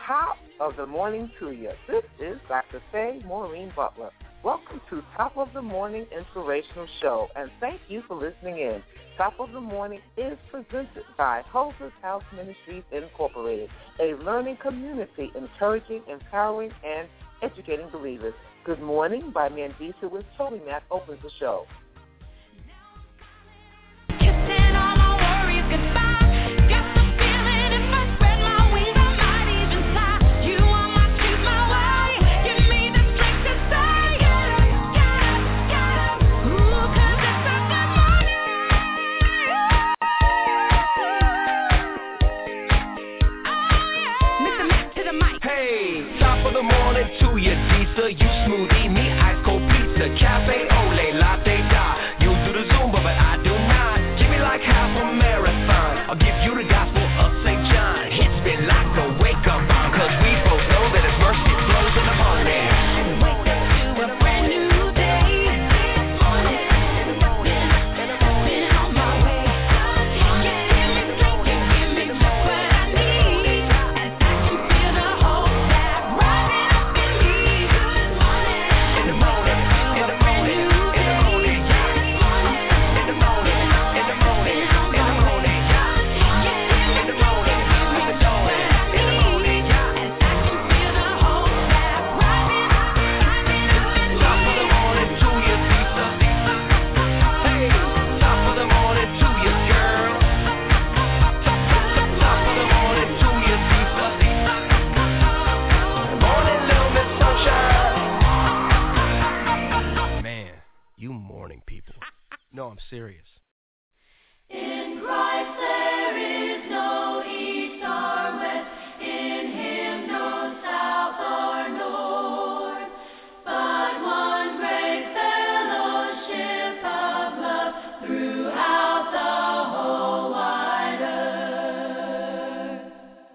Top of the morning to you. This is Dr. Faye Maureen Butler. Welcome to Top of the Morning Inspirational Show, and thank you for listening in. Top of the Morning is presented by Holder's House Ministries Incorporated, a learning community encouraging, empowering, and educating believers. Good Morning by Mandisa with Tony Mack opens the show. Kissing all my worries goodbye. You smoothie, me ice cold pizza, cafe ole, latte da. You do the Zumba, but I do not. Give me like half a marathon. I'll give you the gospel of St. John. Hits me like a wake-up bomb, cause we both know that his mercy flows in the morning. Wake up to a brand new day. Been on my way. Give me strength, give me just what I need. And I can feel the whole vibe rising up in me. No, I'm serious. In Christ there is no east or west, in Him no south or north, but one great fellowship of love throughout the whole wide earth.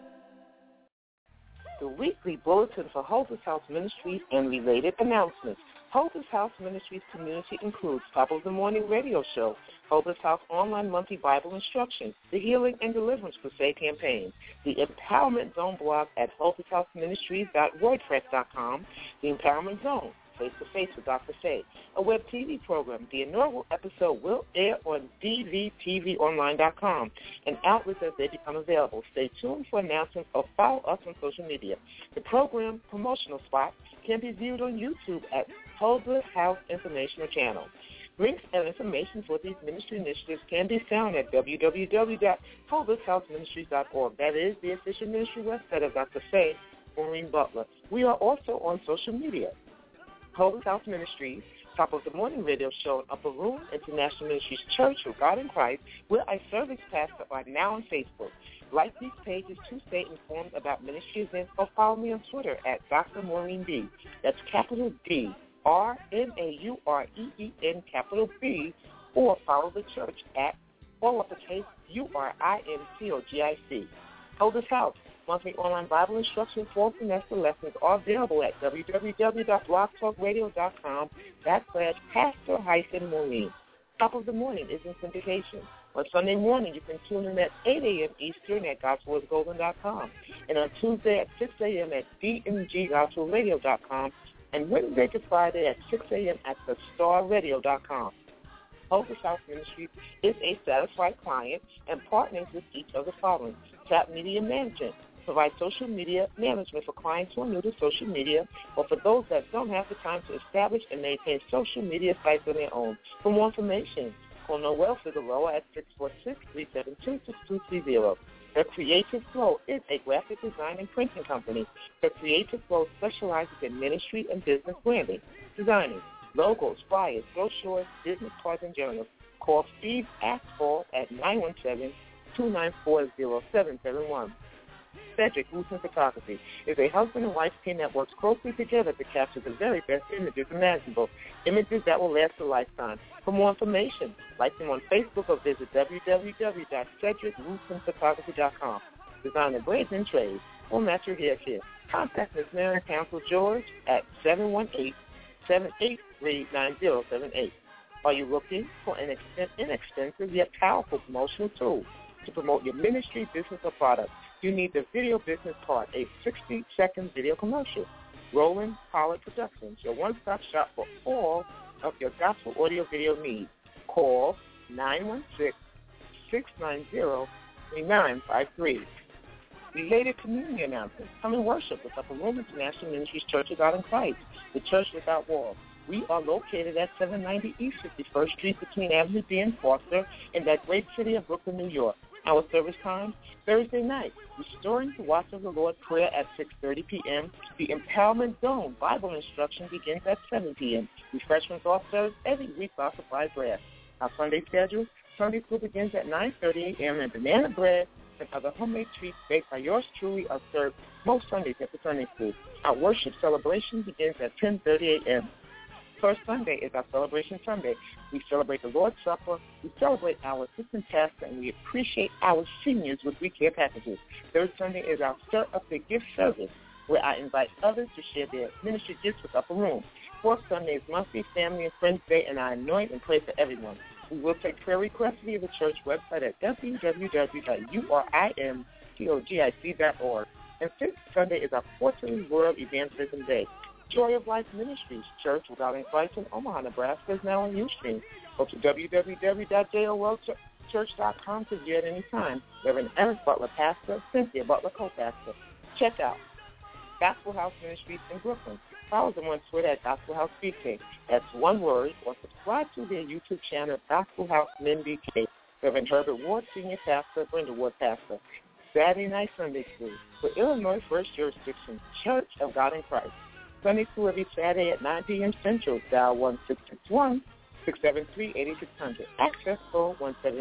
The weekly bulletin for Holder's House Ministries and related announcements. Holder's House Ministries community includes Top of the Morning radio show, Holder's House online monthly Bible instruction, the Healing and Deliverance Crusade campaign, the Empowerment Zone blog at holdershouseministries.wordpress.com, the Empowerment Zone, Face-to-Face with Dr. Faye, a web TV program. The inaugural episode will air on dvtvonline.com and outlets as they become available. Stay tuned for announcements or follow us on social media. The program promotional spot can be viewed on YouTube at Holder's House Informational Channel. Links and information for these ministry initiatives can be found at www.holdershouseministries.org. That is the official ministry website of Dr. Faye Maureen Butler. We are also on social media. Holder's House Ministries, Top of the Morning radio show in Upper Room International Ministries Church of God in Christ, where I serve as pastor, are now on Facebook. Like these pages to stay informed about ministry events, or follow me on Twitter at Dr. Maureen B. That's capital D, RNAUREEN, capital B, or follow the church at all uppercase URINCOGIC. Holder's House. Monthly online Bible instruction forms and semester lessons are available at www.blogtalkradio.com/Pastor-Maureen. Top of the Morning is in syndication. On Sunday morning, you can tune in at 8 a.m. Eastern at GospelIsGolden.com, and on Tuesday at 6 a.m. at DMGGospelRadio.com, and Wednesday to Friday at 6 a.m. at TheStarRadio.com. Holder's House Ministries is a satisfied client and partners with each of the following: Tap Media Management, provide social media management for clients who are new to social media or for those that don't have the time to establish and maintain social media sites on their own. For more information, call Noel Figueroa at 646-372-6230. The Creative Flow is a graphic design and printing company. The Creative Flow specializes in ministry and business branding, designing logos, flyers, brochures, business cards, and journals. Call Steve Axball at 917-294-0771. Cedric Wooten Photography is a husband and wife team that works closely together to capture the very best images imaginable, images that will last a lifetime. For more information, like them on Facebook or visit www.cedricwootenphotography.com. Designer Braids and Trades will match your hair care. Contact Ms. Mary Council George at 718-783-9078. Are you looking for an inexpensive yet powerful promotional tool to promote your ministry, business, or product? You need the video business part, a 60-second video commercial. Roland Pollard Productions, your one-stop shop for all of your gospel audio video needs. Call 916-690-3953. Related community announcements. Come and worship with Upper Room International Ministries Church of God in Christ, the church without walls. We are located at 790 East 51st Street between Avenue D and Foster in that great city of Brooklyn, New York. Our service time, Thursday night, Restoring the Watch of the Lord prayer at 6:30 p.m. The Empowerment Zone Bible instruction begins at 7 p.m. Refreshments are served every week by Supply Bread. Our Sunday schedule, Sunday school begins at 9:30 a.m. and banana bread and other homemade treats baked by yours truly are served most Sundays at the Sunday school. Our worship celebration begins at 10:30 a.m. First Sunday is our Celebration Sunday. We celebrate the Lord's Supper, we celebrate our assistant pastor, and we appreciate our seniors with We Care packages. Third Sunday is our Stir Up the Gift service, where I invite others to share their ministry gifts with Upper Room. Fourth Sunday is Monthly Family and Friends Day, and I anoint and pray for everyone. We will take prayer requests via the church website at www.urimtogic.org. And fifth Sunday is our quarterly World Evangelism Day. Joy of Life Ministries, Church of God in Christ in Omaha, Nebraska, is now on Ustream. Go to www.jolchurch.com to view at any time. Reverend Eric Butler, pastor, Cynthia Butler, co-pastor. Check out Gospel House Ministries in Brooklyn. Follow them on Twitter at Gospel House BK. That's one word, or subscribe to their YouTube channel, Gospel House Men BK. Reverend Herbert Ward, Senior Pastor, Brenda Ward, Pastor. Saturday Night Sunday School for Illinois First Jurisdiction, Church of God in Christ. Sunday school every Saturday at 9 p.m. Central, dial 1-661-673-8600. Access code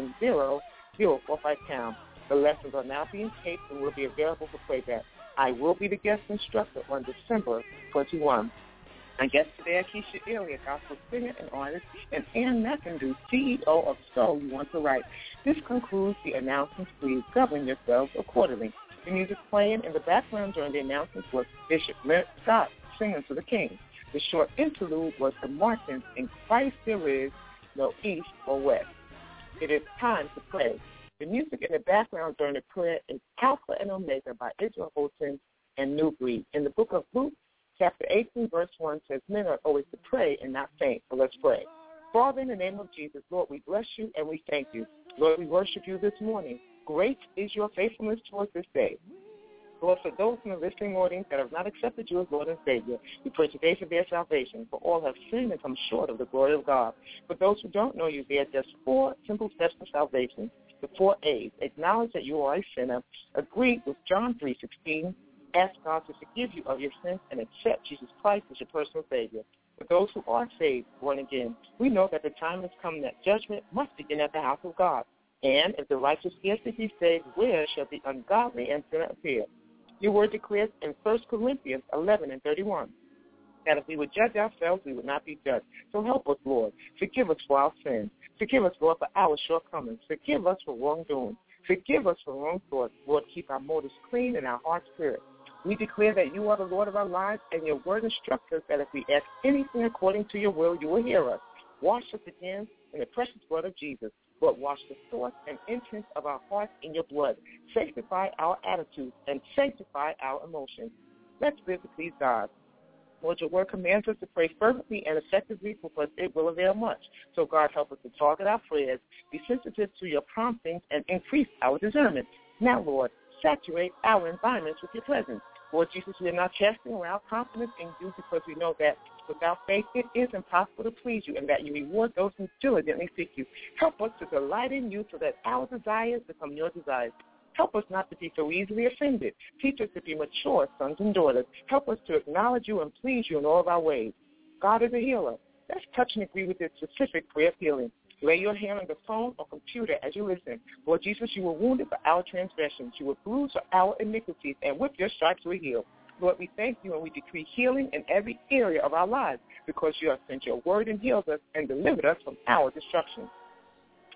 170-045#. The lessons are now being taped and will be available for playback. I will be the guest instructor on December 21. My guest today are Keisha Ely, a gospel singer and artist, and Ann McIndoe, CEO of So You Want to Write. This concludes the announcements. Please govern yourselves accordingly. The music playing in the background during the announcements was Bishop Leonard Scott, Singing to the King. The short interlude was the Martins, In Christ There Is No East or West. It is time to pray. The music in the background during the prayer is Alpha and Omega by Israel Houghton and New Breed. In the book of Luke, chapter 18, verse 1 says, men are always to pray and not faint. So let's pray. Father, in the name of Jesus, Lord, we bless you and we thank you. Lord, we worship you this morning. Great is your faithfulness towards this day. Lord, for those in the listening audience that have not accepted you as Lord and Savior, we pray today for their salvation. For all have sinned and come short of the glory of God. For those who don't know you, there are just 4 simple steps to salvation. The 4 A's. Acknowledge that you are a sinner. Agree with John 3:16. Ask God to forgive you of your sins and accept Jesus Christ as your personal Savior. For those who are saved, born again, we know that the time has come that judgment must begin at the house of God. And if the righteous scarcely be saved, where shall the ungodly and sinner appear? Your word declares in 1 Corinthians 11:31 that if we would judge ourselves, we would not be judged. So help us, Lord. Forgive us for our sins. Forgive us, Lord, for our shortcomings. Forgive us for wrongdoing. Forgive us for wrong thoughts. Lord, keep our motives clean and our hearts pure. We declare that you are the Lord of our lives, and your word instructs us that if we ask anything according to your will, you will hear us. Wash us again in the precious blood of Jesus. Lord, wash the source and entrance of our hearts in your blood. Sanctify our attitudes and sanctify our emotions. Let's live to please God. Lord, your word commands us to pray fervently and effectively because it will avail much. So, God, help us to target our prayers, be sensitive to your promptings, and increase our discernment. Now, Lord, saturate our environments with your presence. Lord Jesus, we are not casting around confidence in you because we know that without faith it is impossible to please you and that you reward those who diligently seek you. Help us to delight in you so that our desires become your desires. Help us not to be so easily offended. Teach us to be mature sons and daughters. Help us to acknowledge you and please you in all of our ways. God is a healer. Let's touch and agree with this specific prayer of healing. Lay your hand on the phone or computer as you listen. Lord Jesus, you were wounded for our transgressions. You were bruised for our iniquities, and with your stripes we heal. Lord, we thank you and we decree healing in every area of our lives because you have sent your word and healed us and delivered us from our destruction.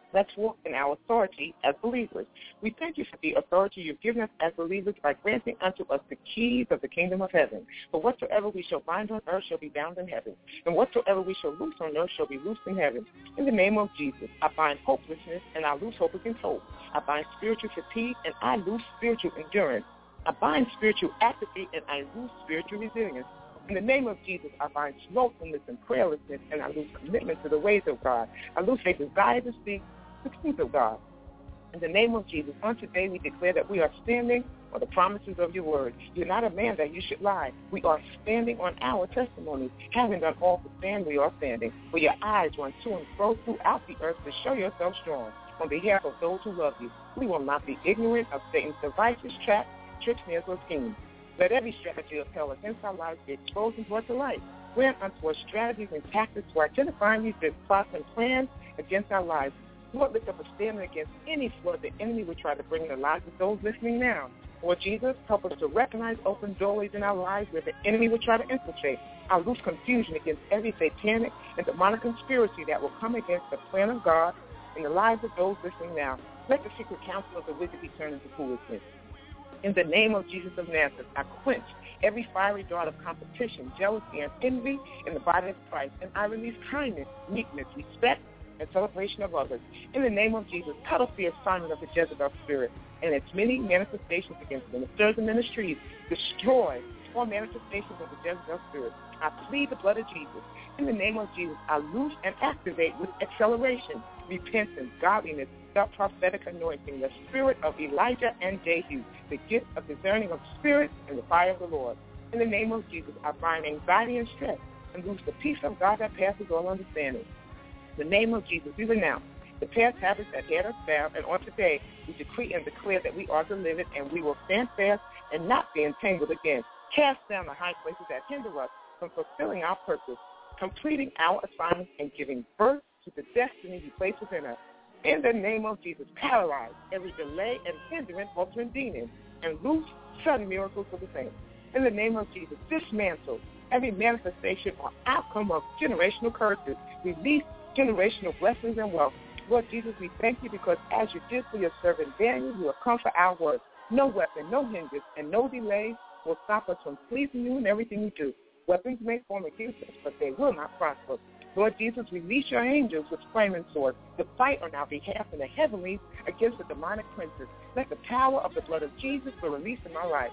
Let's walk in our authority as believers. We thank you for the authority you've given us as believers by granting unto us the keys of the kingdom of heaven. For whatsoever we shall bind on earth shall be bound in heaven, and whatsoever we shall loose on earth shall be loosed in heaven. In the name of Jesus, I bind hopelessness, and I loose hope against hope. I bind spiritual fatigue, and I loose spiritual endurance. I bind spiritual apathy, and I loose spiritual resilience. In the name of Jesus, I bind slothfulness and prayerlessness, and I lose commitment to the ways of God. I lose a desire to speak the truth of God. In the name of Jesus, on today we declare that we are standing on the promises of your word. You're not a man that you should lie. We are standing on our testimonies. Having done all to stand, we are standing. For your eyes run to and fro throughout the earth to show yourself strong. On behalf of those who love you, we will not be ignorant of Satan's devices, traps, tricks, snares, or schemes. Let every strategy of hell against our lives be exposed and brought to light. Grant unto us strategies and tactics for identifying these plots and plans against our lives. Lord, lift up a standard against any flood the enemy would try to bring in the lives of those listening now. Lord Jesus, help us to recognize open doorways in our lives where the enemy would try to infiltrate. I loose confusion against every satanic and demonic conspiracy that will come against the plan of God in the lives of those listening now. Let the secret counsel of the wicked be turned into foolishness. In the name of Jesus of Nazareth, I quench every fiery dart of competition, jealousy, and envy in the body of Christ, and I release kindness, meekness, respect, and celebration of others. In the name of Jesus, cut off the assignment of the Jezebel spirit and its many manifestations against ministers and ministries. Destroy all manifestations of the Jezebel spirit. I plead the blood of Jesus. In the name of Jesus, I loose and activate with acceleration, repentance, godliness, the prophetic anointing, the spirit of Elijah and Jehu, the gift of discerning of spirit, and the fire of the Lord. In the name of Jesus, I bind anxiety and stress and loose the peace of God that passes all understanding. In the name of Jesus, we renounce the past habits that had us bound, and on today, we decree and declare that we are delivered, and we will stand fast and not be entangled again. Cast down the high places that hinder us from fulfilling our purpose, completing our assignments, and giving birth to the destiny you place within us. In the name of Jesus, paralyze every delay and hindrance, altering demons, and loose sudden miracles for the saints. In the name of Jesus, dismantle every manifestation or outcome of generational curses. Release generational blessings and wealth. Lord Jesus, we thank you because as you did for your servant Daniel, you have come for our word. No weapon, no hindrance, and no delay will stop us from pleasing you in everything we do. Weapons may form against us, but they will not prosper. Lord Jesus, release your angels with flaming swords to fight on our behalf in the heavenlies against the demonic princes. Let the power of the blood of Jesus be released in my life.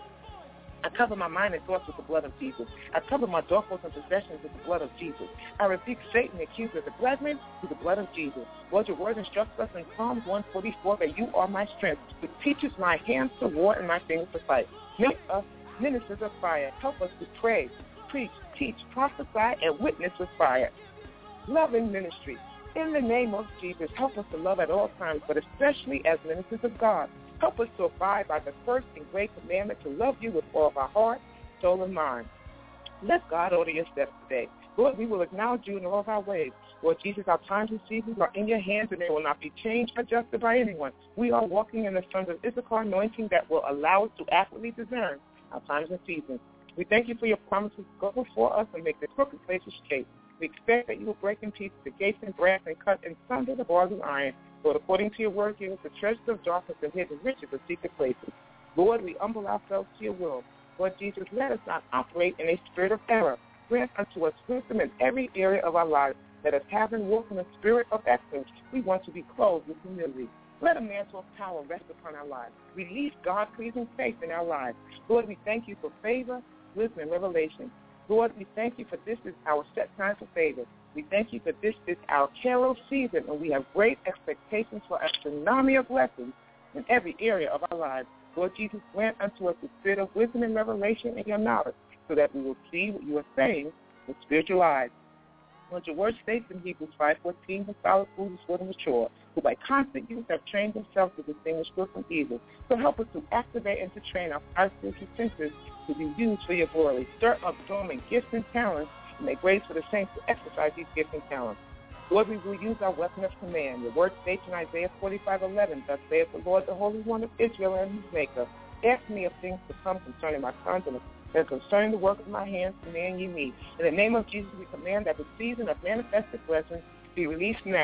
I cover my mind and thoughts with the blood of Jesus. I cover my doorposts and possessions with the blood of Jesus. I rebuke Satan, the accuser of the brethren, with the blood of Jesus. Lord, your word instructs us in Psalms 144 that you are my strength, which teaches my hands to war and my fingers to fight. Make us ministers of fire. Help us to pray, preach, teach, prophesy, and witness with fire. Love in ministry. In the name of Jesus, help us to love at all times, but especially as ministers of God. Help us to abide by the first and great commandment to love you with all of our heart, soul, and mind. Let God order your steps today. Lord, we will acknowledge you in all of our ways. Lord Jesus, our times and seasons are in your hands, and they will not be changed or adjusted by anyone. We are walking in the sons of Issachar anointing that will allow us to accurately discern our times and seasons. We thank you for your promises to go before us and make the crooked places straight. We expect that you will break in pieces the gates and brass and cut in sunder the bars of iron. Lord, according to your word, give us the treasures of darkness and hidden riches of secret places. Lord, we humble ourselves to your will. Lord Jesus, let us not operate in a spirit of error. Grant unto us wisdom in every area of our lives. Let us have and walk in a spirit of excellence. We want to be clothed with humility. Let a mantle of power rest upon our lives. Release God-pleasing faith in our lives. Lord, we thank you for favor, wisdom, and revelation. Lord, we thank you for this is our set time for favor. We thank you for this is our Kairos season, and we have great expectations for a tsunami of blessings in every area of our lives. Lord Jesus, grant unto us the spirit of wisdom and revelation and your knowledge, so that we will see what you are saying with spiritual eyes. Lord, your word states in Hebrews 5:14, the solid food is for the mature, who by constant use have trained themselves to distinguish good from evil. So help us to activate and to train our spiritual senses to be used for your glory. Stir up dormant gifts and talents, and make grace for the saints to exercise these gifts and talents. Lord, we will use our weapon of command. Your word states in Isaiah 45:11, thus saith the Lord, the Holy One of Israel and his Maker. Ask me of things to come concerning my sons and concerning the work of my hands, command ye me. In the name of Jesus, we command that the season of manifested blessings be released now.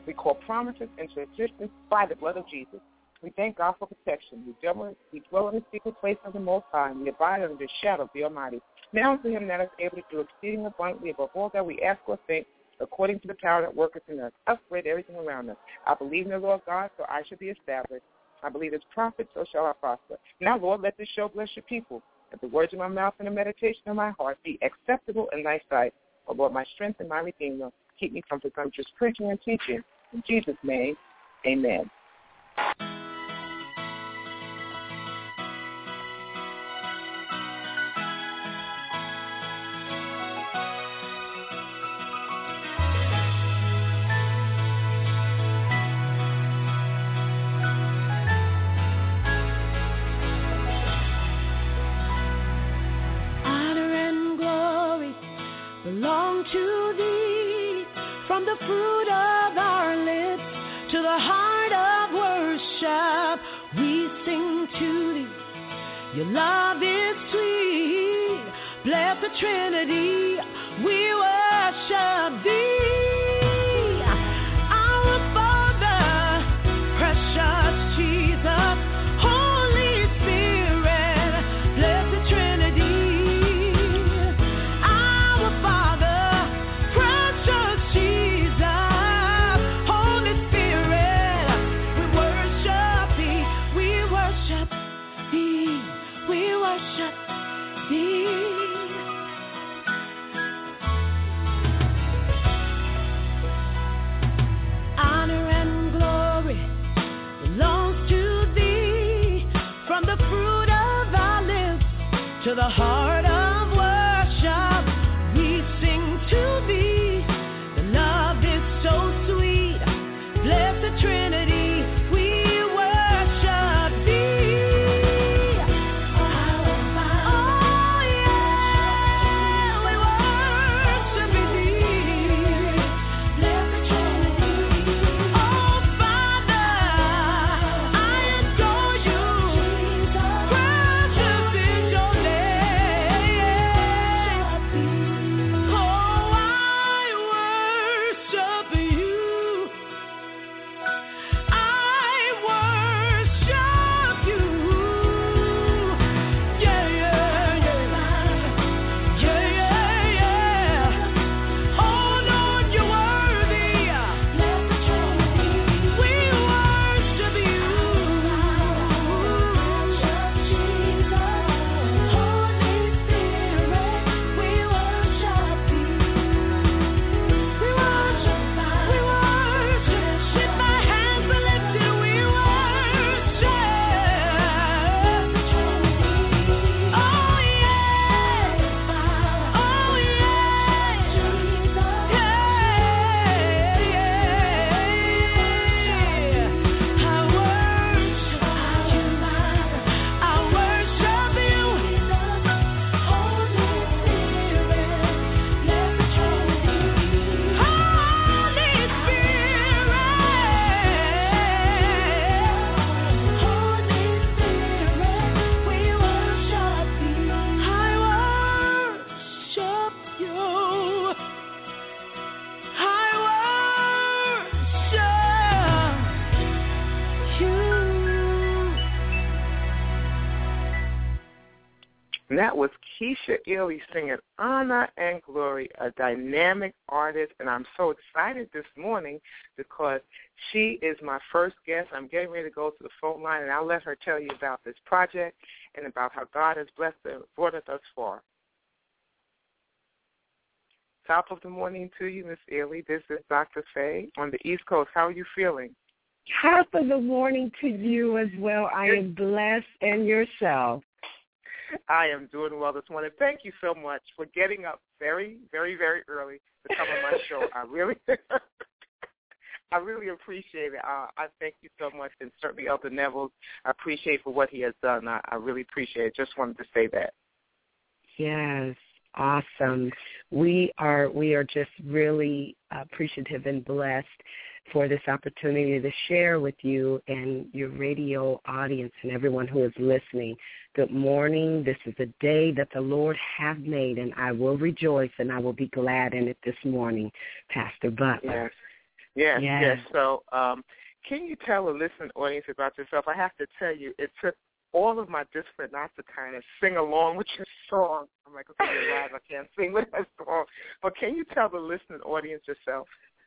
We call promises into existence by the blood of Jesus. We thank God for protection. We dwell in the secret place of the Most High, and we abide under the shadow of the Almighty. Now unto him that is able to do exceeding abundantly above all that we ask or think, according to the power that worketh in us. Upgrade everything around us. I believe in the Lord God, so I shall be established. I believe his prophet, so shall I prosper. Now, Lord, let this show bless your people. Let the words of my mouth and the meditation of my heart be acceptable in thy sight. O Lord, my strength and my redeemer. Keep me from presumptuous preaching and teaching. In Jesus' name, amen. Belong to thee, from the fruit of our lips to the heart of worship. We sing to thee, your love is sweet. Bless the Trinity, we worship thee. Our Father, precious Jesus, Holy Spirit, bless the Trinity. To the heart of worship, we sing to thee. The love is so sweet. Bless the Trinity, we worship thee. Oh yeah, we worship thee. Bless the Trinity. Oh Father, I adore you. Precious is your That was Keisha Ely singing Honor and Glory, a dynamic artist, and I'm so excited this morning because she is my first guest. I'm getting ready to go to the phone line, and I'll let her tell you about this project and about how God has blessed and brought us thus far. Top of the morning to you, Miss Ely. This is Dr. Faye on the East Coast. How are you feeling? Top of the morning to you as well. I am blessed, and yourself. I am doing well this morning. Thank you so much for getting up very, very, very early to come on my show. I really appreciate it. I thank you so much, and certainly Elder Neville, I appreciate for what he has done. I really appreciate it. Just wanted to say that. Yes, awesome. We are just really appreciative and blessed for this opportunity to share with you and your radio audience and everyone who is listening. Good morning. This is a day that the Lord hath made, and I will rejoice and I will be glad in it this morning, Pastor Butler. Yes. Yes. So can you tell the listening audience about yourself? I have to tell you, it took all of my discipline not to kind of sing along with your song. I'm like, okay, you're live, I can't sing with that song. But can you tell the listening audience yourself?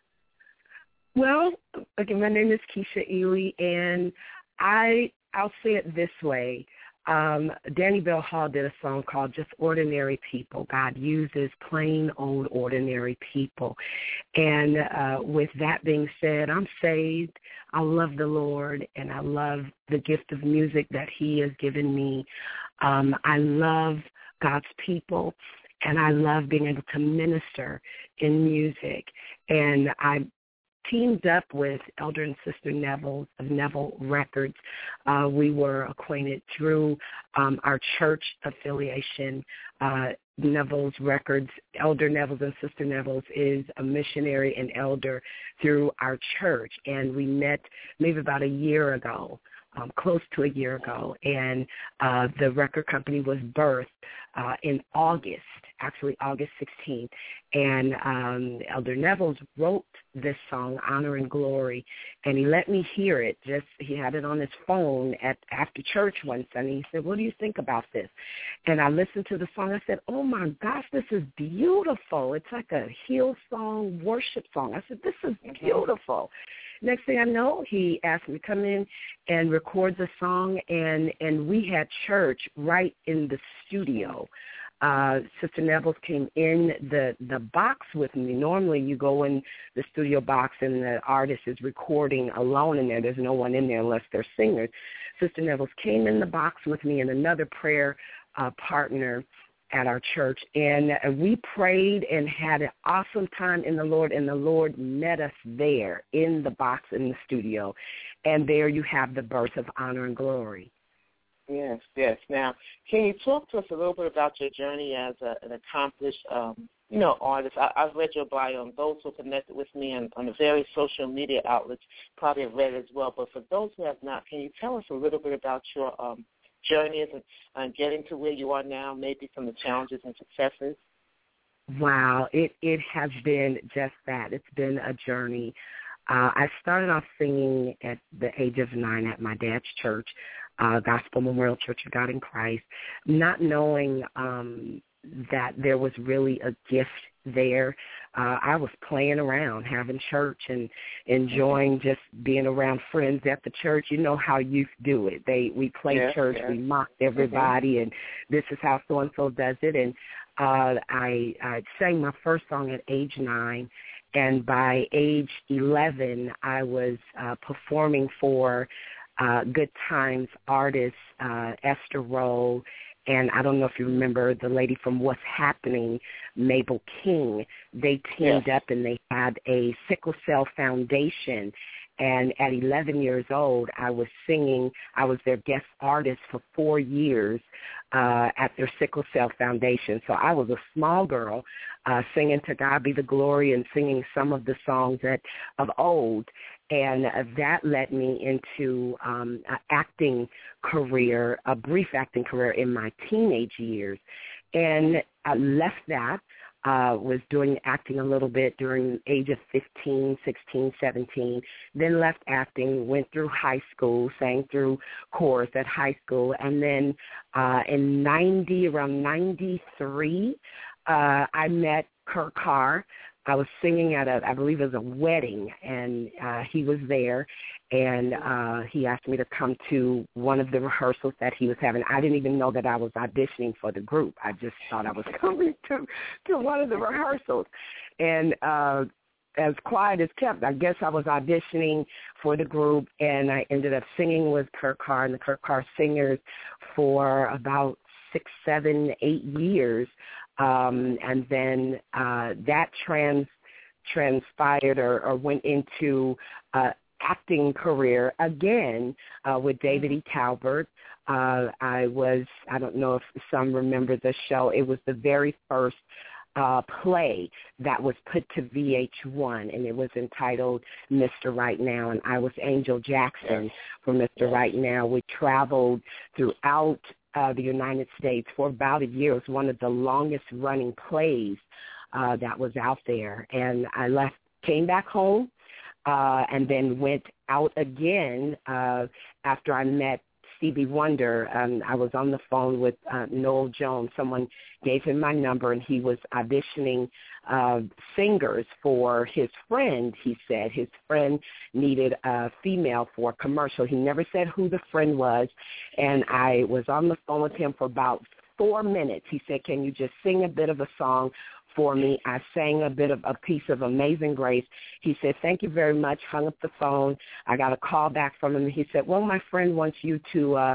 Well, again, my name is Keisha Ely, and I'll say it this way. Danny Bell Hall did a song called Just Ordinary People. God uses plain old ordinary people. And with that being said, I'm saved. I love the Lord, and I love the gift of music that he has given me. I love God's people, and I love being able to minister in music. And I teamed up with Elder and Sister Neville of Neville Records. We were acquainted through our church affiliation. Neville's Records, Elder Neville's and Sister Neville's is a missionary and elder through our church. And we met maybe about a year ago, close to a year ago. And the record company was birthed in August, actually August 16th. And Elder Neville's wrote this song, Honor and Glory, and he let me hear it. He had it on his phone after church one Sunday. He said, what do you think about this? And I listened to the song. I said, oh, my gosh, this is beautiful. It's like a Hillsong worship song. I said, this is beautiful. Next thing I know, he asked me to come in and record the song, and we had church right in the studio. Sister Neville came in the box with me. Normally you go in the studio box and the artist is recording alone in there. There's no one in there unless they're singers. Sister Neville came in the box with me and another prayer partner at our church, and we prayed and had an awesome time in the Lord, and the Lord met us there in the box in the studio, and there you have the birth of Honor and Glory. Yes. Now, can you talk to us a little bit about your journey as an accomplished, artist? I've read your bio, and those who are connected with me on the various social media outlets probably have read it as well. But for those who have not, can you tell us a little bit about your journeys and getting to where you are now, maybe some of the challenges and successes? Wow, it has been just that. It's been a journey. I started off singing at the age of 9 at my dad's church, Gospel Memorial Church of God in Christ, not knowing that there was really a gift there. I was playing around, having church and enjoying just being around friends at the church. You know how youth do it. We play church, we mocked everybody, and this is how so-and-so does it. And I sang my first song at age 9, and by age 11, I was performing for Good Times artists, Esther Rowe, and I don't know if you remember the lady from What's Happening, Mabel King. They teamed up and they had a sickle cell foundation. And at 11 years old, I was singing. I was their guest artist for 4 years at their sickle cell foundation. So I was a small girl singing To God Be the Glory and singing some of the songs of old. And that led me into an acting career, a brief acting career in my teenage years. And I left that, was doing acting a little bit during the age of 15, 16, 17, then left acting, went through high school, sang through chorus at high school, and then around 93, I met Kurt Carr. I was singing at I believe it was a wedding, and he was there, and he asked me to come to one of the rehearsals that he was having. I didn't even know that I was auditioning for the group. I just thought I was coming to one of the rehearsals. And as quiet as kept, I guess I was auditioning for the group, and I ended up singing with Kurt Carr and the Kurt Carr Singers for about 6, 7, 8 years. And then that transpired or went into acting career again with David E. Talbert. I don't know if some remember the show. It was the very first play that was put to VH1, and it was entitled Mr. Right Now, and I was Angel Jackson for Mr. Right Now. We traveled throughout the United States for about a year. It was one of the longest-running plays that was out there. And I came back home and then went out again after I met Stevie Wonder. I was on the phone with Noel Jones. Someone gave him my number, and he was auditioning singers for his friend. He said his friend needed a female for a commercial. He never said who the friend was, and I was on the phone with him for about 4 minutes. He said, can you just sing a bit of a song for me? I sang a piece of Amazing Grace. He said, thank you very much, hung up the phone. I got a call back from him. He said, well, my friend wants you to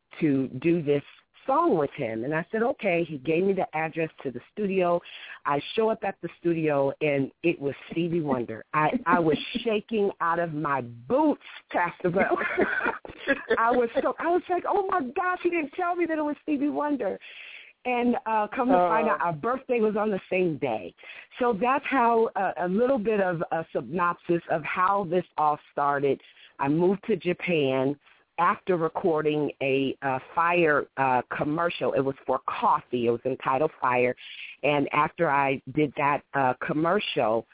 do this song with him. And I said, okay. He gave me the address to the studio. I show up at the studio, and it was Stevie Wonder. I was shaking out of my boots, Pastor Bell. I was like, oh, my gosh, he didn't tell me that it was Stevie Wonder. And come to find out, our birthday was on the same day. So that's how a little bit of a synopsis of how this all started. I moved to Japan after recording a Fire commercial. It was for coffee. It was entitled Fire. And after I did that commercial,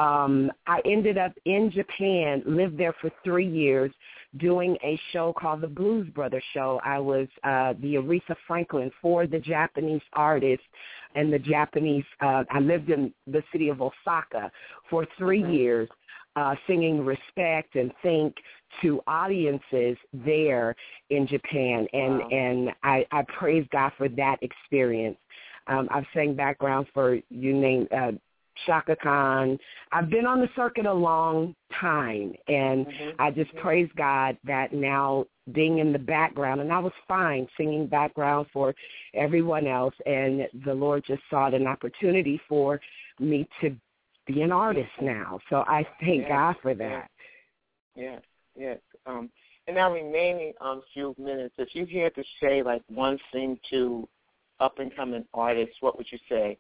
I ended up in Japan, lived there for 3 years, doing a show called the Blues Brothers Show. I was the Aretha Franklin for the Japanese artists and the Japanese, I lived in the city of Osaka for 3 years, singing Respect and Think to audiences there in Japan. And, Wow. and I praise God for that experience. I've sang backgrounds for, you name, Shaka Khan. I've been on the circuit a long time, and I just praise God that now being in the background, and I was fine singing background for everyone else, and the Lord just saw an opportunity for me to be an artist now. So I thank God for that. Yes. In our remaining few minutes, if you had to say like one thing to up-and-coming artists, what would you say?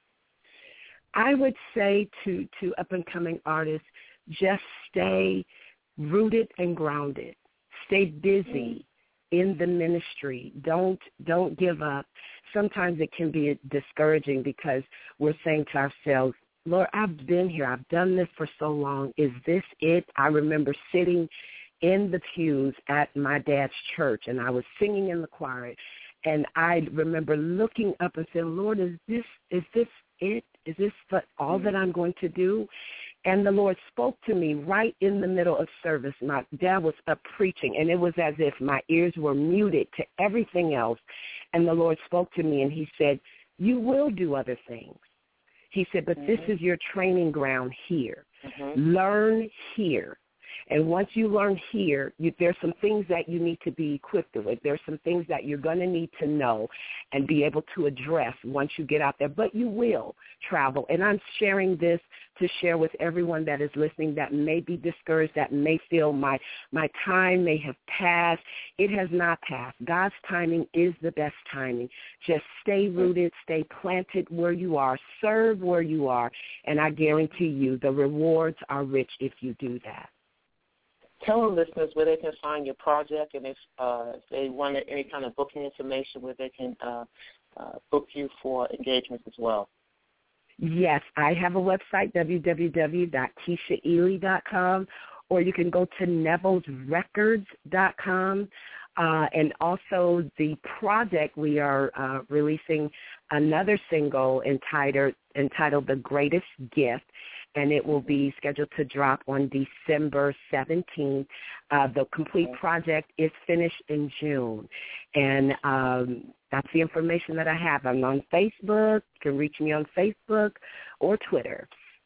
I would say to up-and-coming artists, just stay rooted and grounded. Stay busy in the ministry. Don't give up. Sometimes it can be discouraging because we're saying to ourselves, Lord, I've been here. I've done this for so long. Is this it? I remember sitting in the pews at my dad's church, and I was singing in the choir, and I remember looking up and saying, Lord, is this it? Is this all that I'm going to do? And the Lord spoke to me right in the middle of service. My dad was up preaching, and it was as if my ears were muted to everything else. And the Lord spoke to me, and he said, you will do other things. He said, but this is your training ground here. Learn here. And once you learn here, there's some things that you need to be equipped with. There's some things that you're going to need to know and be able to address once you get out there. But you will travel. And I'm sharing this to share with everyone that is listening that may be discouraged, that may feel my time may have passed. It has not passed. God's timing is the best timing. Just stay rooted, stay planted where you are, serve where you are, and I guarantee you the rewards are rich if you do that. Tell the listeners where they can find your project, and if they want any kind of booking information, where they can book you for engagements as well. Yes, I have a website, www.KeishaEaly.com, or you can go to nevillesrecords.com. And also the project, we are releasing another single entitled The Greatest Gift, and it will be scheduled to drop on December 17th. The complete project is finished in June, and that's the information that I have. I'm on Facebook. You can reach me on Facebook or Twitter.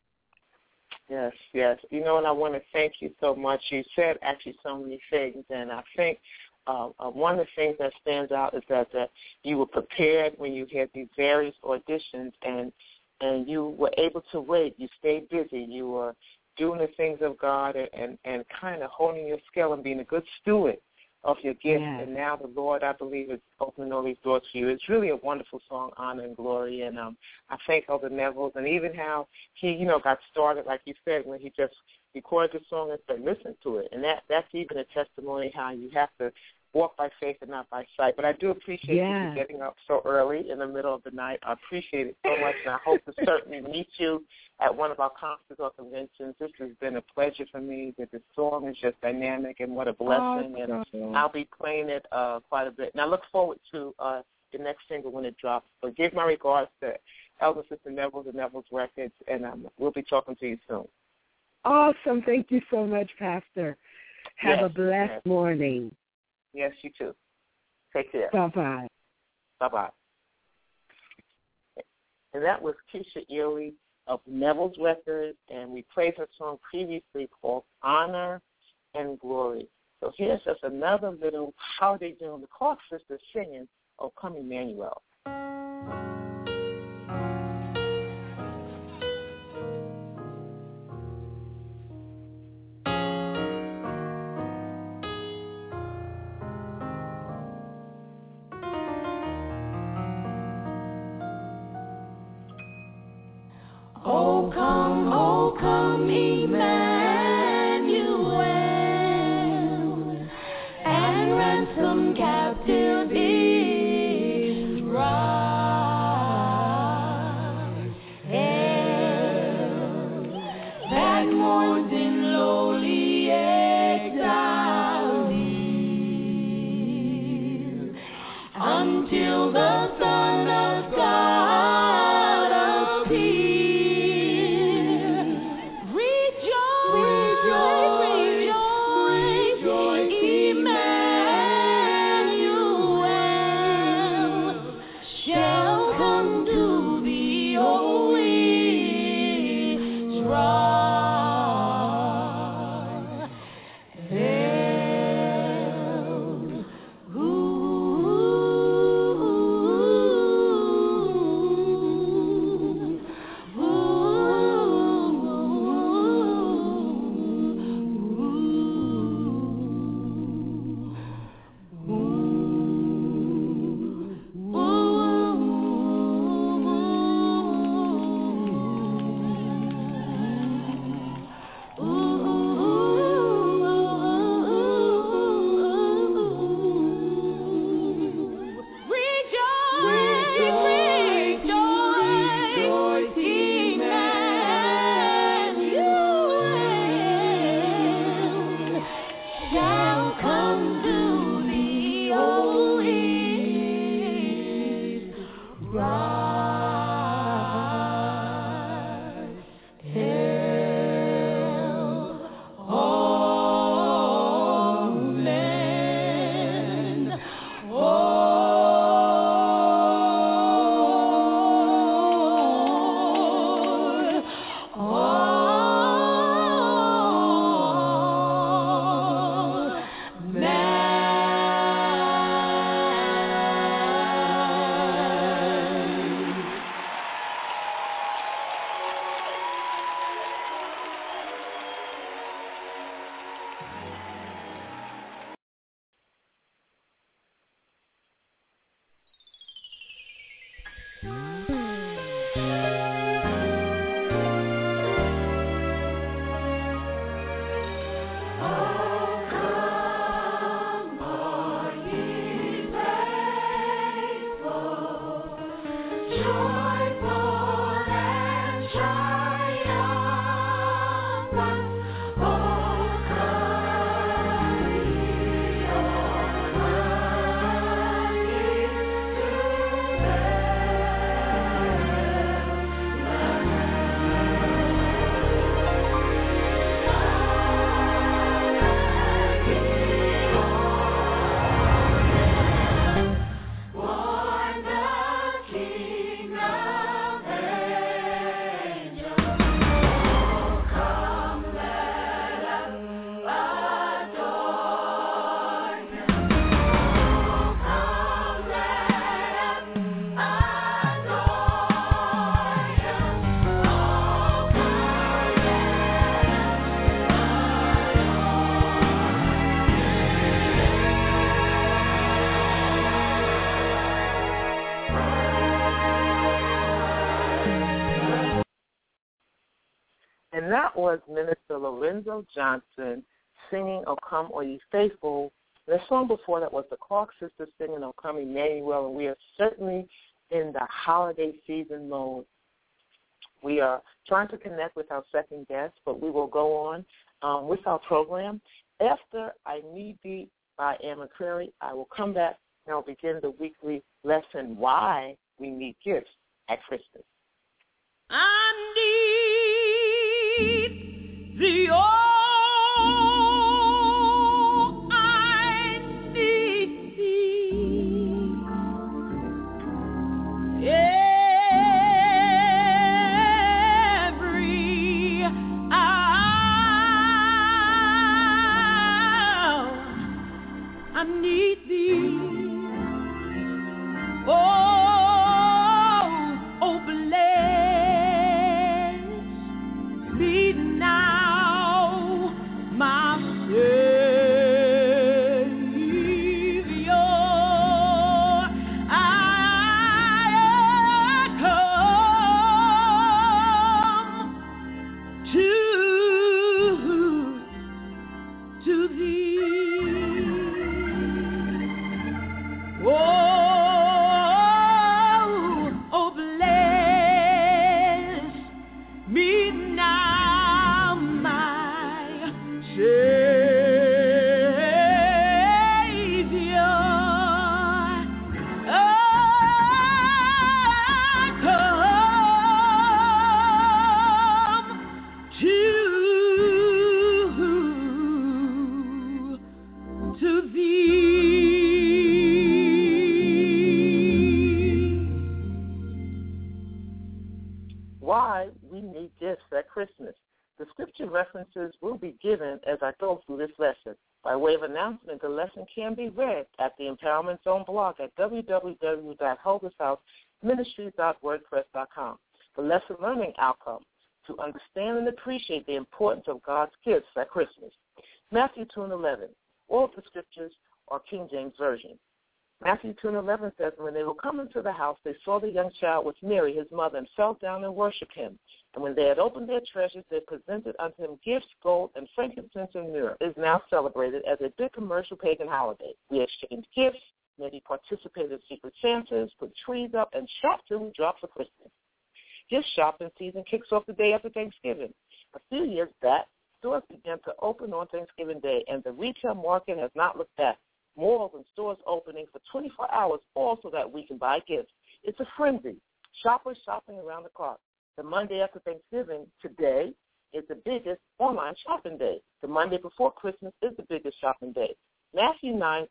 Yes. You know, and I want to thank you so much. You said actually so many things, and I think one of the things that stands out is that you were prepared when you had these various auditions, and you were able to wait. You stayed busy. You were doing the things of God and kind of honing your skill and being a good steward of your gift. Yes. And now the Lord, I believe, is opening all these doors for you. It's really a wonderful song, Honor and Glory. And I thank Elder Nevilles, and even how he, got started, like you said, when he just recorded the song and said, listen to it. And that's even a testimony how you have to walk by faith and not by sight. But I do appreciate Yes. you getting up so early in the middle of the night. I appreciate it so much, and I hope to certainly meet you at one of our conferences or conventions. This has been a pleasure for me. That the song is just dynamic, and what a blessing. Awesome. And I'll be playing it quite a bit. And I look forward to the next single when it drops. So give my regards to Elder Sister Neville's and Neville's Records, and we'll be talking to you soon. Awesome. Thank you so much, Pastor. Have a blessed morning. Yes, you too. Take care. Bye-bye. Bye-bye. And that was Keisha Erie of Neville's Records, and we played her song previously called Honor and Glory. So here's just another little How They Doing, the Clark Sisters singing, O Come Emmanuel. O come, Emmanuel, and ransom captive Israel, that mourns in lowly exile, until the Son of God appear. And that was Minister Lorenzo Johnson singing O Come All Ye Faithful The song before that was the Clark Sisters singing "O Come Emmanuel," and we are certainly in the holiday season mode. We are trying to connect with our second guest, but we will go on with our program. After I Need Thee by Ann McCrary, I will come back and I'll begin the weekly lesson, Why We Need Gifts at Christmas. I need thee, oh, I need thee. Every hour I need thee. Oh, bless me now, my Savior. I come to thee. Oh, bless me now, my Savior. I come to thee. Why we need gifts at Christmas. The scripture references will be given as I go through this lesson. By way of announcement, the lesson can be read at the Empowerment Zone blog at www.holdishouseministries.wordpress.com. The lesson learning outcome, to understand and appreciate the importance of God's gifts at Christmas. Matthew 2:11. All of the scriptures are King James Version. Matthew 2:11 says, when they were coming to the house, they saw the young child with Mary, his mother, and fell down and worshipped him. And when they had opened their treasures, they presented unto him gifts, gold, and frankincense and myrrh. It is now celebrated as a big commercial pagan holiday. We exchanged gifts, many participated in secret Santas, put trees up, and shopped till we dropped for Christmas. Gift shopping season kicks off the day after Thanksgiving. A few years back, stores began to open on Thanksgiving Day, and the retail market has not looked back. Malls and stores opening for 24 hours all so that we can buy gifts. It's a frenzy. Shoppers shopping around the clock. The Monday after Thanksgiving, today, is the biggest online shopping day. The Monday before Christmas is the biggest shopping day. Matthew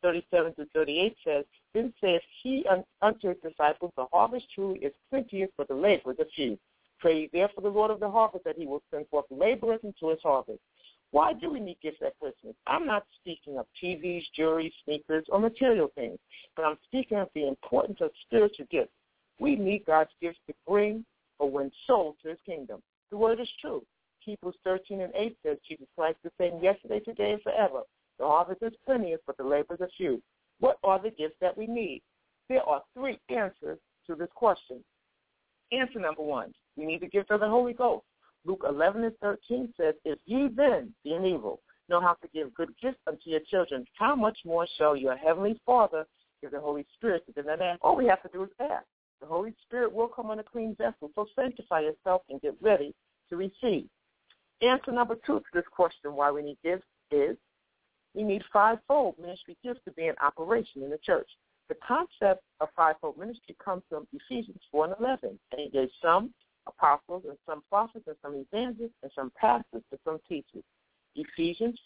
9:37-38 says, then saith he unto his disciples, the harvest truly is plenteous, but the laborers are few. Pray ye therefore the Lord of the harvest that he will send forth laborers into his harvest. Why do we need gifts at Christmas? I'm not speaking of TVs, jewelry, sneakers, or material things, but I'm speaking of the importance of spiritual gifts. We need God's gifts to bring or win souls to his kingdom. The word is true. Hebrews 13:8 says Jesus Christ the same yesterday, today, and forever. The harvest is plenteous, but the laborers are few. What are the gifts that we need? There are three answers to this question. Answer number one, we need the gift of the Holy Ghost. Luke 11:13 says, if ye then, being evil, know how to give good gifts unto your children, how much more shall your heavenly Father give the Holy Spirit to them that ask? All we have to do is ask. The Holy Spirit will come on a clean vessel, so sanctify yourself and get ready to receive. Answer number two to this question, why we need gifts, is we need fivefold ministry gifts to be in operation in the church. The concept of fivefold ministry comes from Ephesians 4:11, and he gave some apostles and some prophets and some evangelists and some pastors and some teachers. Ephesians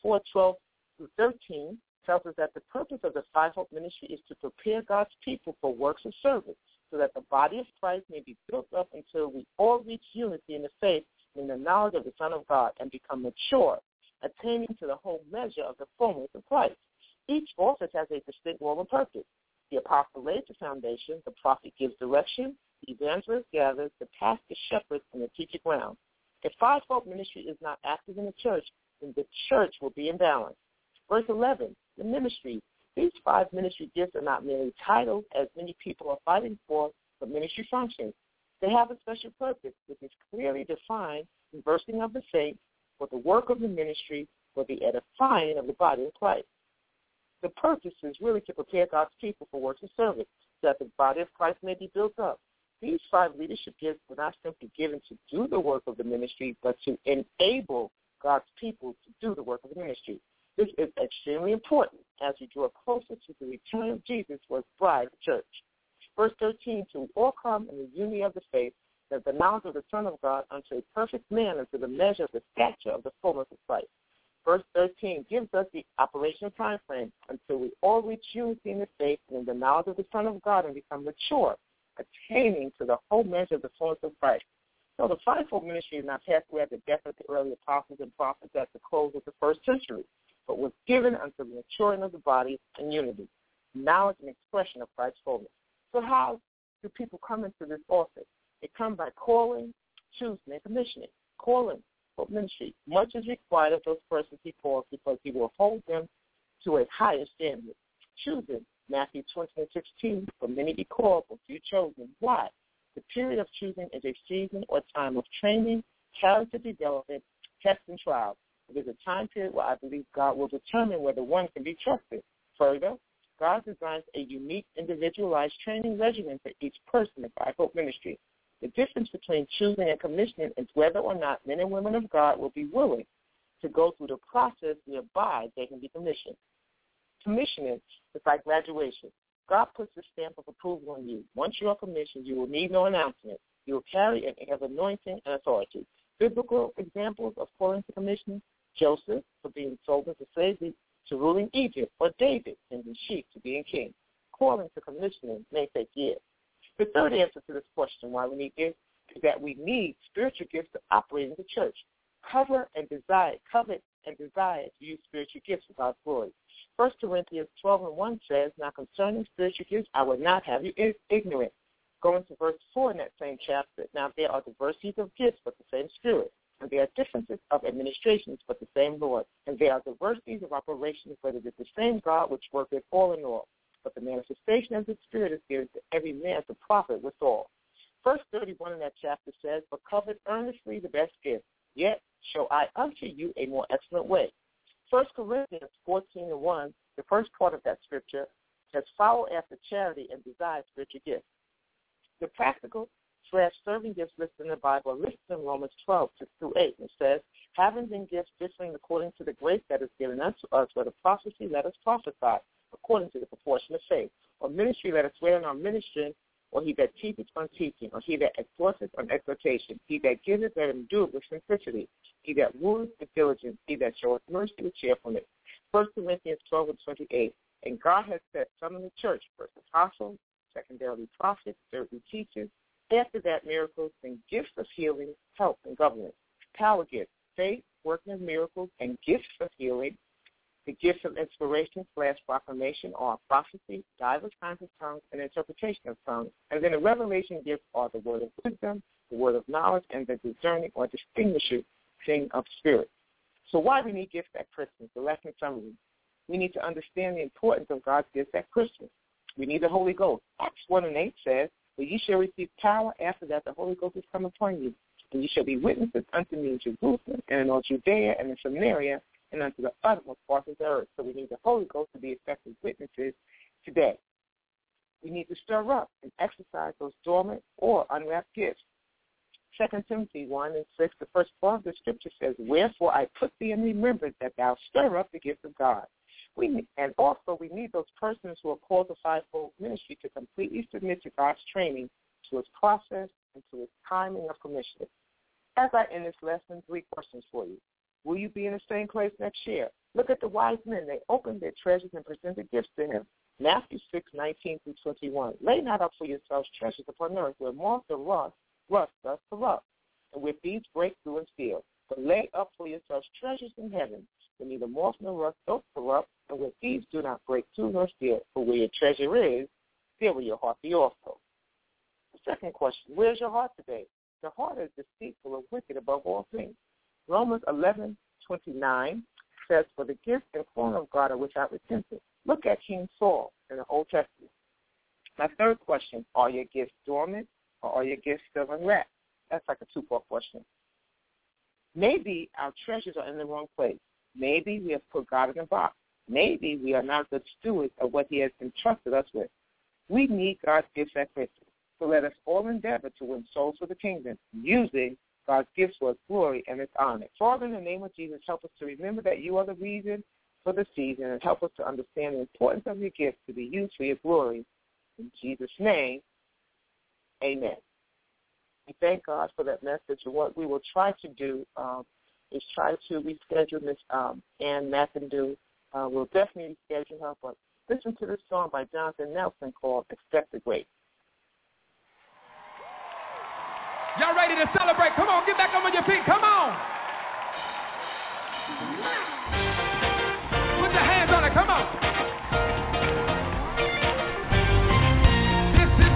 4:12-13 tells us that the purpose of the fivefold ministry is to prepare God's people for works of service so that the body of Christ may be built up until we all reach unity in the faith and in the knowledge of the Son of God and become mature, attaining to the whole measure of the fullness of Christ. Each office has a distinct role and purpose. The apostle lays the foundation, the prophet gives direction, the evangelist gathers, the pastor shepherds, and the teacher grounds. If fivefold ministry is not active in the church, then the church will be imbalanced. Verse 11, the ministry. These five ministry gifts are not merely titles, as many people are fighting for, but ministry functions. They have a special purpose, which is clearly defined in versing of the saints, for the work of the ministry, for the edifying of the body of Christ. The purpose is really to prepare God's people for works of service, so that the body of Christ may be built up. These 5 leadership gifts were not simply given to do the work of the ministry, but to enable God's people to do the work of the ministry. This is extremely important as we draw closer to the return of Jesus for his bride, the church. Verse 13, to all come in the unity of the faith, that the knowledge of the Son of God unto a perfect man, unto the measure of the stature of the fullness of Christ. Verse 13 gives us the operation time frame until we all reach unity in the faith and in the knowledge of the Son of God and become mature, attaining to the whole measure of the fullness of Christ. So the fivefold ministry is not passed away at the death of the early apostles and prophets at the close of the first century, but was given unto the maturing of the body and unity. Now it's an expression of Christ's fullness. So how do people come into this office? They come by calling, choosing, and commissioning. Calling for ministry. Much is required of those persons he calls because he will hold them to a higher standard. Choosing, Matthew 20:16, for many be called, but few chosen. Why? The period of choosing is a season or time of training, character development, test and trial. It is a time period where I believe God will determine whether one can be trusted. Further, God designs a unique, individualized training regimen for each person in fivefold ministry. The difference between choosing and commissioning is whether or not men and women of God will be willing to go through the process whereby they can be commissioned. Commissioning is like graduation. God puts a stamp of approval on you. Once you are commissioned, you will need no announcement. You will carry an air of anointing and authority. Biblical examples of calling to commissioning: Joseph for being sold into slavery to ruling Egypt, or David sending sheep to being king. Calling to commissioning may take years. The third answer to this question, why we need gifts, is that we need spiritual gifts to operate in the church. Covet and desire to use spiritual gifts for God's glory. 1 Corinthians 12:1 says, now concerning spiritual gifts, I would not have you ignorant. Going to verse 4 in that same chapter, now there are diversities of gifts, but the same Spirit. And there are differences of administrations, but the same Lord. And there are diversities of operations, but it is the same God which worketh all in all. But the manifestation of the Spirit is given to every man to profit withal. Verse 31 in that chapter says, but covet earnestly the best gift, yet show I unto you a more excellent way. 1 Corinthians 14:1, the first part of that scripture, says, follow after charity and desire spiritual gifts. The practical/serving gifts listed in the Bible are listed in Romans 12:6-8. It says, having been gifts differing according to the grace that is given unto us, whether prophecy, let us prophesy according to the proportion of faith, or ministry, let us swear in our ministry, or he that teacheth on teaching, or he that exhorteth on exhortation, he that giveth, let him do it with simplicity, he that ruleth with diligence, he that showeth mercy with cheerfulness. 1 Corinthians 12:28, and God has set some in the church, first apostles, secondarily prophets, thirdly teachers, after that miracles, and gifts of healing, help, and government. Power gifts, faith, working of miracles, and gifts of healing. The gifts of inspiration/proclamation are prophecy, diverse kinds of tongues, and interpretation of tongues. And then the revelation gifts are the word of wisdom, the word of knowledge, and the discerning or distinguishing of spirit. So why do we need gifts at Christmas? The lesson summary. We need to understand the importance of God's gifts at Christmas. We need the Holy Ghost. Acts 1:8 says, but ye shall receive power after that the Holy Ghost is come upon you. And ye shall be witnesses unto me in Jerusalem and in all Judea and in Samaria and unto the uttermost parts of the earth. So we need the Holy Ghost to be effective witnesses today. We need to stir up and exercise those dormant or unwrapped gifts. 2 Timothy 1:6, the first part of the scripture says, wherefore I put thee in remembrance that thou stir up the gift of God. We need those persons who are called to fivefold ministry to completely submit to God's training, to his process, and to his timing of commissioning. As I end this lesson, 3 questions for you. Will you be in the same place next year? Look at the wise men. They opened their treasures and presented gifts to him. Matthew 6:19-21. Lay not up for yourselves treasures upon earth, where moth and rust does corrupt, and where thieves break through and steal. But lay up for yourselves treasures in heaven, where neither moth nor rust doth corrupt, and where thieves do not break through nor steal. For where your treasure is, there will your heart be also. The second question, where's your heart today? The heart is deceitful and wicked above all things. Romans 11:29 says, for the gift and calling of God are without repentance. Look at King Saul in the Old Testament. My third question, are your gifts dormant or are your gifts still unwrapped? That's like a 2-part question. Maybe our treasures are in the wrong place. Maybe we have put God in a box. maybe we are not good stewards of what he has entrusted us with. We need God's gifts at Christmas. So let us all endeavor to win souls for the kingdom, using God's gifts for His glory and His honor. Father, in the name of Jesus, help us to remember that you are the reason for the season, and help us to understand the importance of your gifts to be used for your glory. In Jesus' name, amen. We thank God for that message. And what we will try to do is try to reschedule Miss Ann McIndoe. We'll definitely reschedule her, but listen to this song by Jonathan Nelson called Expect the Great. Y'all ready to celebrate? Come on, get back on your feet. Come on. Put your hands on it. Come on. This is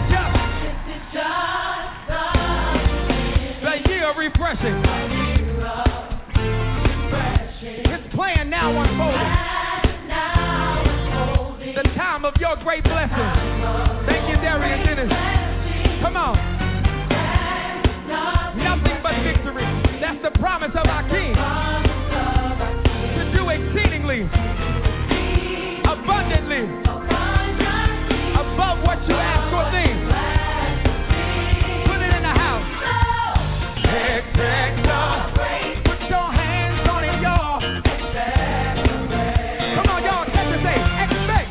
just the year of refreshing. His plan now unfolding. The time of your great blessing. Thank you, Darius Dennis. Come on. Nothing but victory. That's the promise of our King. To do exceedingly, abundantly, above what you ask or think. Put it in the house. Expect God. Put your hands on it, y'all. Come on, y'all. Catch it, say, expect.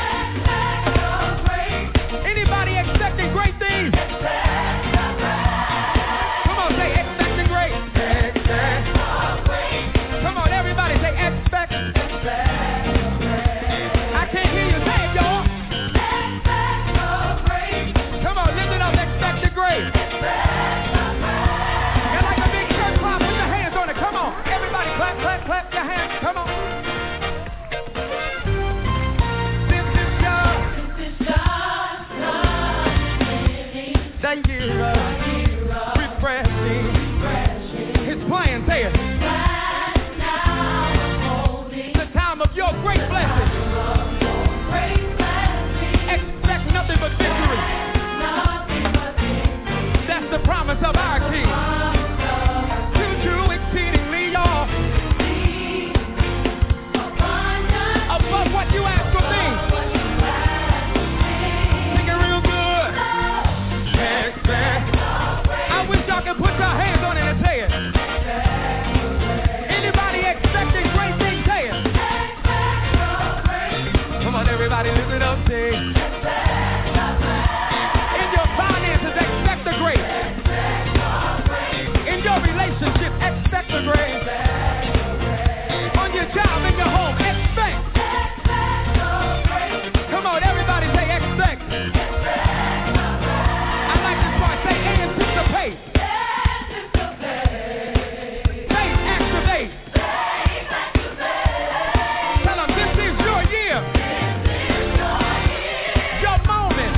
Anybody expecting great things? Clap your hands, come on. This is just the year of refreshing. His plan, say it. The time of your great blessing. Expect nothing but victory. That's the promise of our King. To do exceedingly, y'all. What you ask for me. Sing it real good. Expect. I wish y'all could put your hands on it and say it. Anybody expecting great things, say it. Come on, everybody, lift it up, say. In your finances, expect the great. In your relationship, expect the great. On your job, in your home, expect. Come on, everybody say expect. I like this part. Say anticipate. Faith activate. Tell them this is your year. Your moment.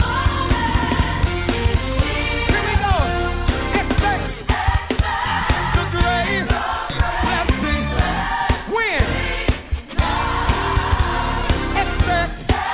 Here we go. Expect the great blessing. When? Expect.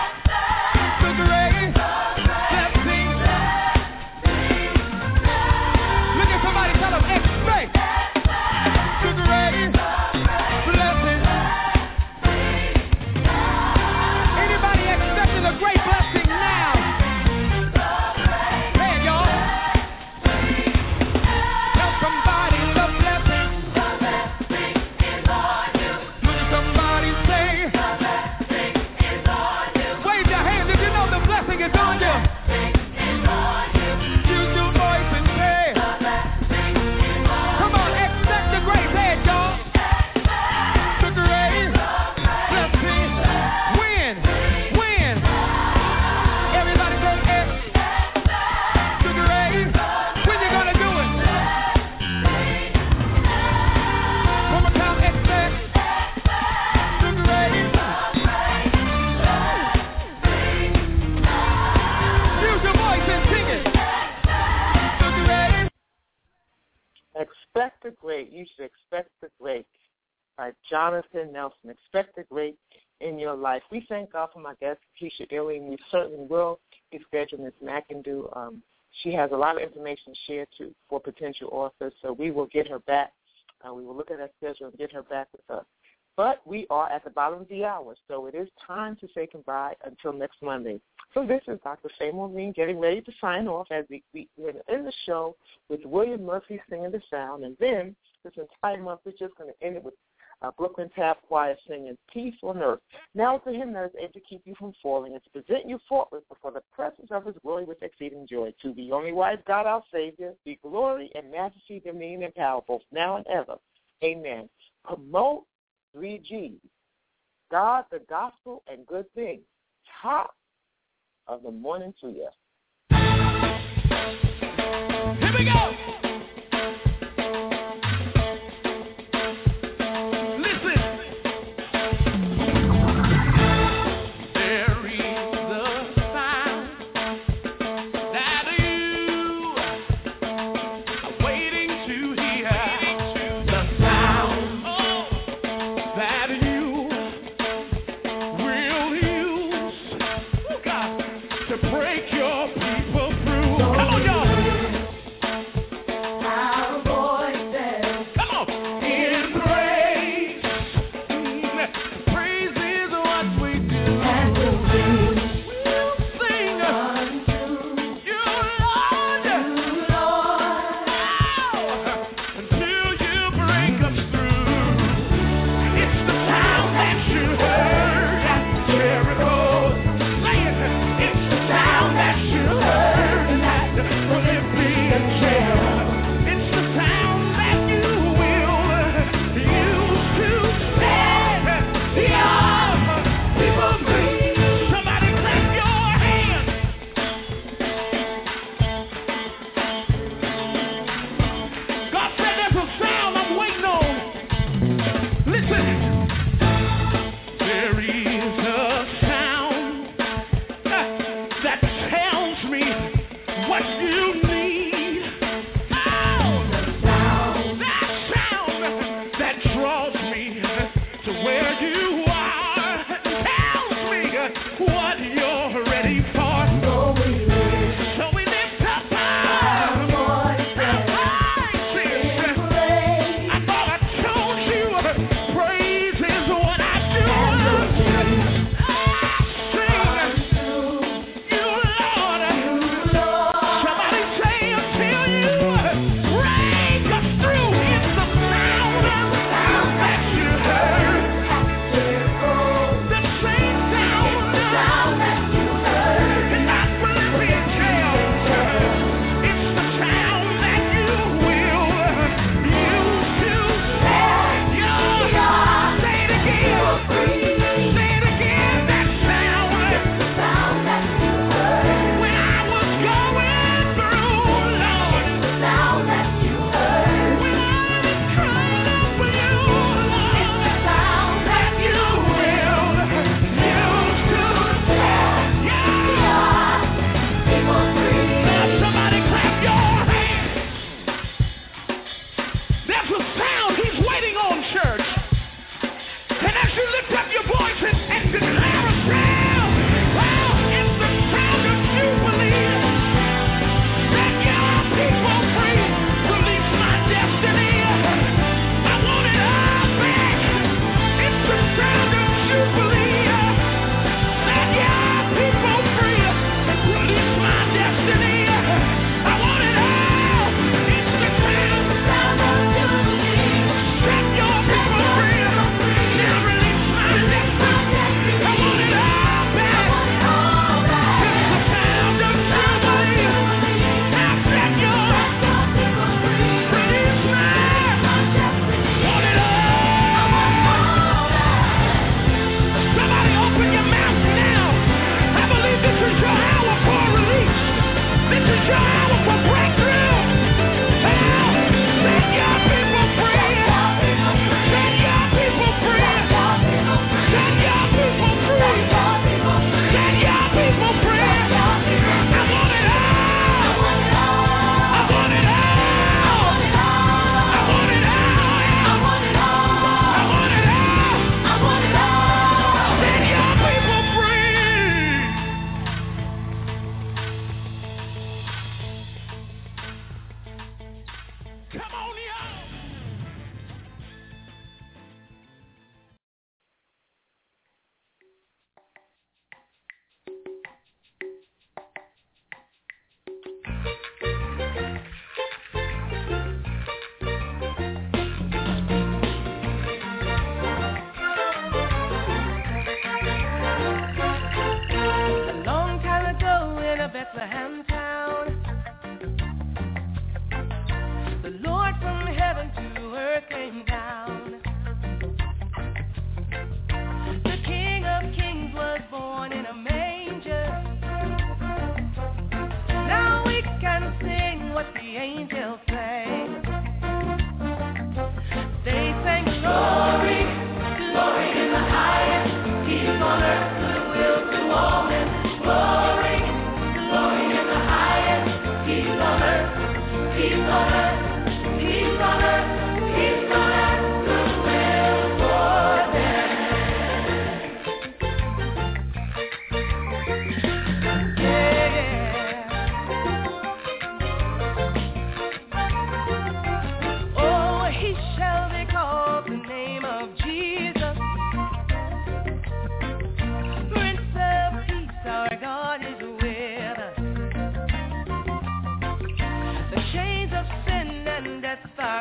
Expect the great. You should expect the great. By Jonathan Nelson. Expect the great in your life. We thank God for my guest, Keisha Illing. We certainly will be scheduling Ms. McIndoe. She has a lot of information to share for potential authors, so we will get her back. We will look at her schedule and get her back with us. But we are at the bottom of the hour, so it is time to say goodbye until next Monday. So this is Dr. Faye Maureen getting ready to sign off as we're in the show with William Murphy singing the sound. And then this entire month we're just going to end it with Brooklyn Tab Choir singing Peace on Earth. Now it's a hymn that is able to keep you from falling and to present you faultless before the presence of his glory with exceeding joy. To the only wise God our Savior, be glory and majesty, dominion and power, both now and ever. Amen. Promote 3G, God, the gospel, and good things. Top of the morning to you. Here we go.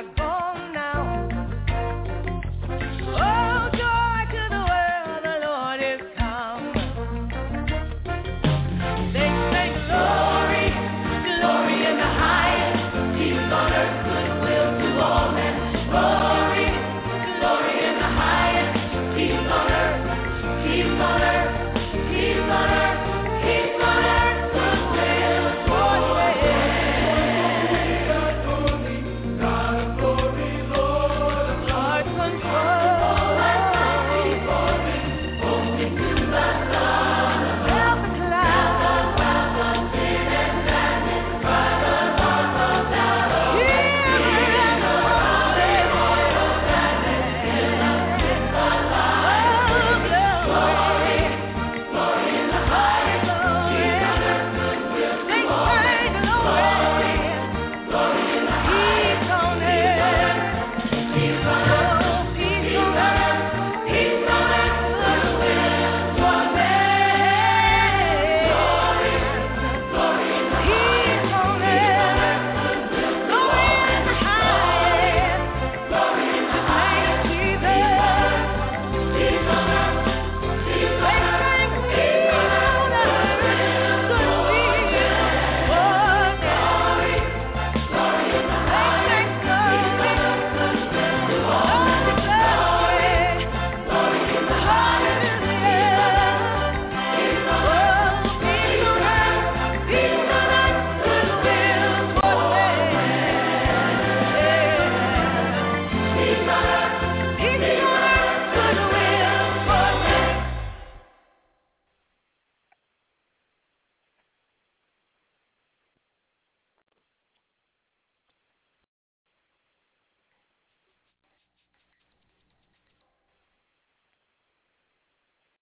like gold.